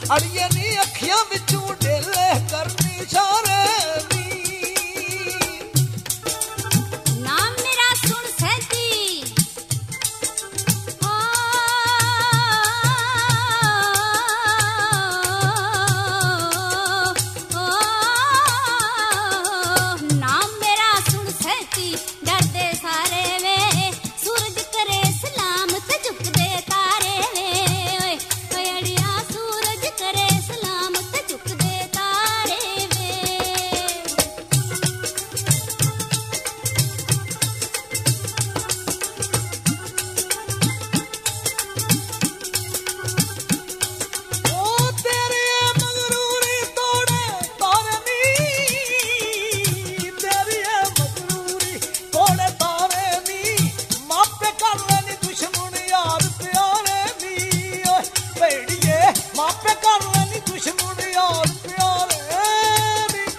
ਅੜੀਏ ਨੀ ਅੱਖੀਆਂ ਵਿੱਚੋਂ ਡੇਲੇ ਕਰਨੀ ਇਸ਼ਾਰੇ ਨੀ ਨਾਮ ਮੇਰਾ ਸੁਣ ਸੈਂਤੀ ਨਾਮ ਮੇਰਾ ਸੁਣ ਸੈਂਤੀ ਡਰਦੇ ਸਾਰੇ ਵੇ ਸੂਰਜ ਕਰੇ ਸਲਾਮ ਤੇ ਝੁਕਦੇ ਤਾਰੇ ਵੇ ਓਏ ਓਏ ਅੜਿਆ ਸੂਰਜ ਕਰੇ ਸਲਾਮ ਤੇ ਝੁਕਦੇ ਤਾਰੇ ਵੇ ਉਹ ਤੇਰੇ ਮਗਰੂਰੀ ਤੋੜੇ ਤਾਰੇ ਨੀ ਤੇਰੀ ਮਗਰੂਰੀ ਤੋੜੇ ਤਾਰੇ ਨੀ ਮਾਪੇ ਕਰ ਲੈਣੀ ਦੁਸ਼ਮਣ ਯਾਰ ਪਿਆਰੇ ਨੀ ਓਏ ਭੇੜੀਏ ਮਾਪੇ ਕਰ ਲੈਣੀ ਦੁਸ਼ਮਣ ਯਾਰ ਪਿਆਰੇ ਨੀ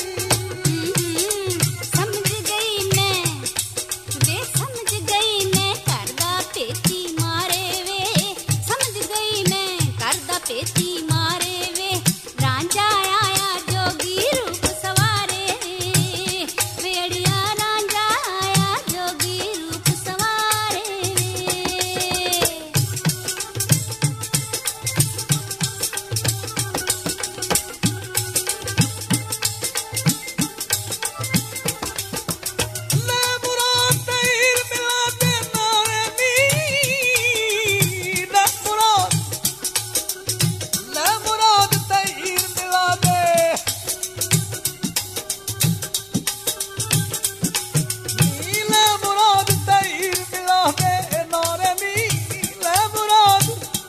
ਸਮਝ ਗਈ ਮੈਂ ਵੇ ਸਮਝ ਗਈ ਮੈਂ ਕਰਦਾ ਪੇਤੀ ਮਾਰੇ ਵੇ ਸਮਝ ਗਈ ਮੈਂ ਕਰਦਾ ਪੇਤੀ ਮਾਰੇ ਵੇ ਰਾਂਝਾ ਆਇਆ ਜੋਗੀ ਰੂਪ ਸਵਾਰੇ ਵੇ ਅੜਿਆ ਰਾਂਝਾ ਆਇਆ ਜੋਗੀ ਰੂਪ ਸਵਾਰੇ ਵੇ ਲੈ ਮੁਰਾਦ ਤੀਰ ਮਿਲਾ ਦੇ ਨਾਰੇ ਨੀ ਲੈ ਮੁਰਾਦ ਤੀਰ ਮਿਲਾ ਦੇ ਨੀ ਲੈ ਮੁਰਾਦ ਤੀਰ ਮਿਲਾ ਦੇ ਨਾਰੇ ਨੀ ਲੈ ਮੁਰਾਦ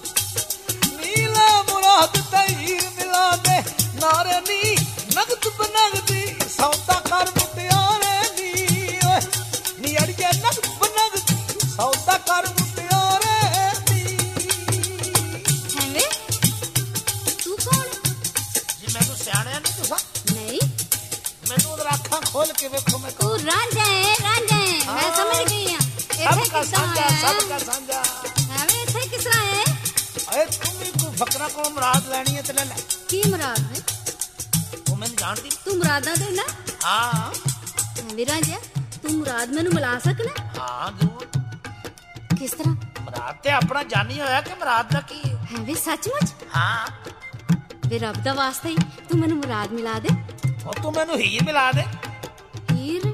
ਤੀਰ ਮਿਲਾ ਦੇ ਨਾਰੇ ਨੀ ਨਗਦ ਬਨਗਦੀ ਸੌਦਾ ਕਰ ਮੁਟਿਆਰੇ ਨੀ ਓਏ ਨੀ ਅੜੀਏ ਨਗਦ ਬਨਗਦੀ ਸੌਦਾ ਕਰ ਮੁਟਿਆਰੇ ਨੀ ਹੈ ਵੇ ਤੂੰ ਕੌਣ ਜੀ ਮੈਨੂੰ ਸਿਆਣਿਆ ਨਹੀਂ ਤੁਸੀਂ ਨਹੀਂ ਮੈਨੂੰ ਉਹਦਾ ਅੱਖਾਂ ਖੋਲ ਕੇ ਵੇਖੋ ਮੈਂ ਤੂੰ ਰਾਂਝਾ ਹੈ ਮੈਂ ਸਮਝ ਗਈ ਆ ਇੱਥੇ ਕਿਸ ਤਰ੍ਹਾਂ ਸਭ ਹੈ ਕਾ ਸਾਂਝਾ ਐਵੇਂ ਇੱਥੇ ਕਿਸ ਤਰ੍ਹਾਂ ਹੈ ਓਏ ਤੂੰ ਵੀ ਕੋਈ ਫਕਰਾ ਕੋਲ ਮੁਰਾਦ ਲੈਣੀ ਹੈ ਤੇ ਲੈ ਲੈ ਕੀ ਮੁਰਾਦ ਹੈ ਉਹ ਮੈਨੂੰ ਜਾਣਦੀ ਤੂੰ ਮੁਰਾਦਾਂ ਦੇ ਨਾ ਹਾਂ ਵੀਰਾਂ ਜੀ ਤੂੰ ਮੁਰਾਦ ਮੈਨੂੰ ਮਿਲਾ ਸਕਣਾ ਹਾਂ ਜ਼ਰੂਰ ਕਿਸ ਤਰ੍ਹਾਂ ਮੁਰਾਦ ਤੇ ਆਪਣਾ ਜਾਣੀ ਹੋਇਆ ਕਿ ਮੁਰਾਦ ਦਾ ਕੀ ਹੈ ਹੈ ਵੇ ਸੱਚਮੁੱਚ ਹਾਂ ਵੇ ਰੱਬ ਦਾ ਵਾਸਤਾ ਹੀ ਤੂੰ ਮੈਨੂੰ ਮੁਰਾਦ ਮਿਲਾ ਦੇ ਉਹ ਤੂੰ ਮੈਨੂੰ ਹੀਰ ਮਿਲਾ ਦੇ ਹੀਰ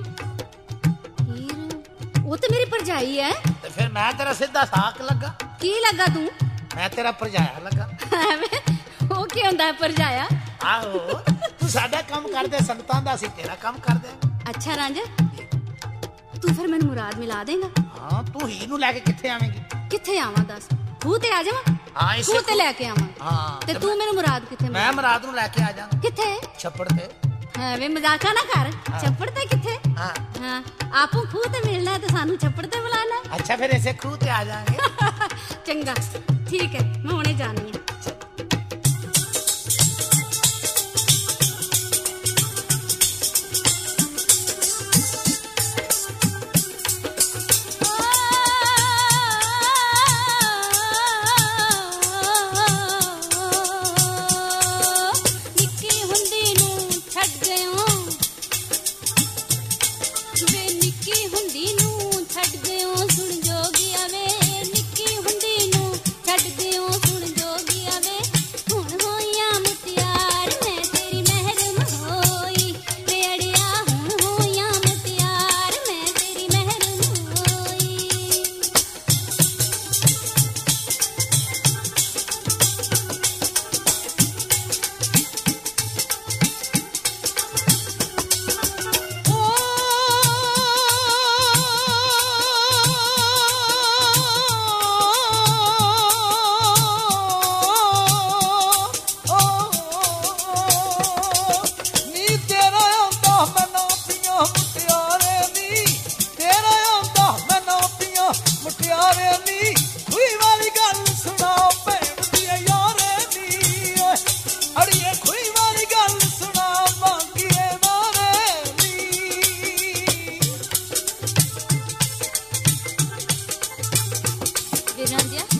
ਉਹ ਤਾਂ ਮੇਰੀ ਭਰਜਾਈ ਹੈ ਤੇ ਫਿਰ ਮੈਂ ਤੇਰਾ ਸਿੱਧਾ ਸਾਕ ਲੱਗਾ ਕੀ ਲੱਗਾ ਤੂੰ ਮੈਂ ਤੇਰਾ ਭਰਜਾਇਆ ਲੱਗਾ ਐਵੇਂ ਉਹ ਕੀ ਹੁੰਦਾ ਹੈ ਭਰਜਾਇਆ ਆਹੋ ਤੂੰ ਸਾਡਾ ਕੰਮ ਕਰਦੇ ਸੰਗਤਾਂ ਦਾ ਅਸੀਂ ਤੇਰਾ ਕੰਮ ਕਰਦੇ ਅੱਛਾ ਰਾਂਝਾ ਤੂੰ ਫਿਰ ਮੈਨੂੰ ਮੁਰਾਦ ਮਿਲਾ ਦੇਗਾ ਹਾਂ ਤੂੰ ਹੀਰ ਨੂੰ ਲੈ ਕੇ ਕਿੱਥੇ ਆਵੇਂਗੀ ਕਿੱਥੇ ਆਵਾਂ ਦੱਸ ਖੂਹ ਤੇ ਆ ਜਾਵਾਂ ਹਾਂ ਇਸੇ ਖੂਹ ਤੇ ਲੈ ਕੇ ਆਵਾਂ ਹਾਂ ਤੇ ਤੂੰ ਮੈਨੂੰ ਮੁਰਾਦ ਕਿੱਥੇ ਮੈਂ ਮੁਰਾਦ ਨੂੰ ਲੈ ਕੇ ਆ ਜਾਵਾਂ ਕਿੱਥੇ ਛੱਪੜ ਤੇ ਐਵੇਂ ਮਜ਼ਾਕਾ ਨਾ ਕਰ ਛੱਪੜ ਤੇ ਕਿੱਥੇ ਹਾਂ ਹਾਂ ਆਪੂ ਖੂਹ ਤੇ ਮਿਲਣਾ ਤੇ ਸਾਨੂੰ ਛੱਪੜ ਤੇ ਬੁਲਾਣਾ ਅੱਛਾ ਫਿਰ ਇਸੇ ਖੂਹ ਤੇ ਆ ਜਾਾਂਗੇ ਚੰਗਾ ਠੀਕ ਹੈ ਮੈਂ ਹੁਣੇ ਜਾਣੀ ਆ ਨਿੱਕੀ ਹੁੰਦੀ ਨੂੰ ਛੱਡ ਗਇਓ ਵੇ ਨਿੱਕੀ ਹੁੰਦੀ ਨੂੰ ਛੱਡ ਗਇਓ ਸੁਣ ਜੋਗੀਆ ਵੇ ਨਿੱਕੀ ਹੁੰਦੀ ਨੂੰ ਛੱਡ ਗਇਓ ਸੁਣ ਜੋਗੀਆ ਵੇ ਹੁਣ ਹੋਈਆਂ ਮੁਟਿਆਰ ਮੈਂ ਤੇਰੀ ਮਹਿਰਮ ਹੋਈ ਵੇ ਅੜਿਆ ਹੁਣ ਹੋਈਆਂ ਮੁਟਿਆਰ ਮੈਂ ਤੇਰੀ ਮਹਿਰਮ ਹੋਈ ਨੀ ਤੇਰਾ ਆਉਂਦਾ ਮੈਨੂੰ ਪੀਆਂ ਮੁਟਿਆਰੇ ਨੀ ਤੇਰਾ ਆਉਂਦਾ ਮੈਨੂੰ ਪੀਆਂ ਮੁਟਿਆਰੇ ਨੀ ਕੋਈ ਵਾਲੀ ਗੱਲ ਸੁਣਾ ਭੈਣ ਦੀ ਯਾਰੇ ਨੀ ਓਏ ਅੜੀਏ ਕੋਈ ਵਾਲੀ ਗੱਲ ਸੁਣਾ ਬਾਂਗੀਏ ਮਾਰੇ ਨੀ ਵੀਰਾਂ ਜੀ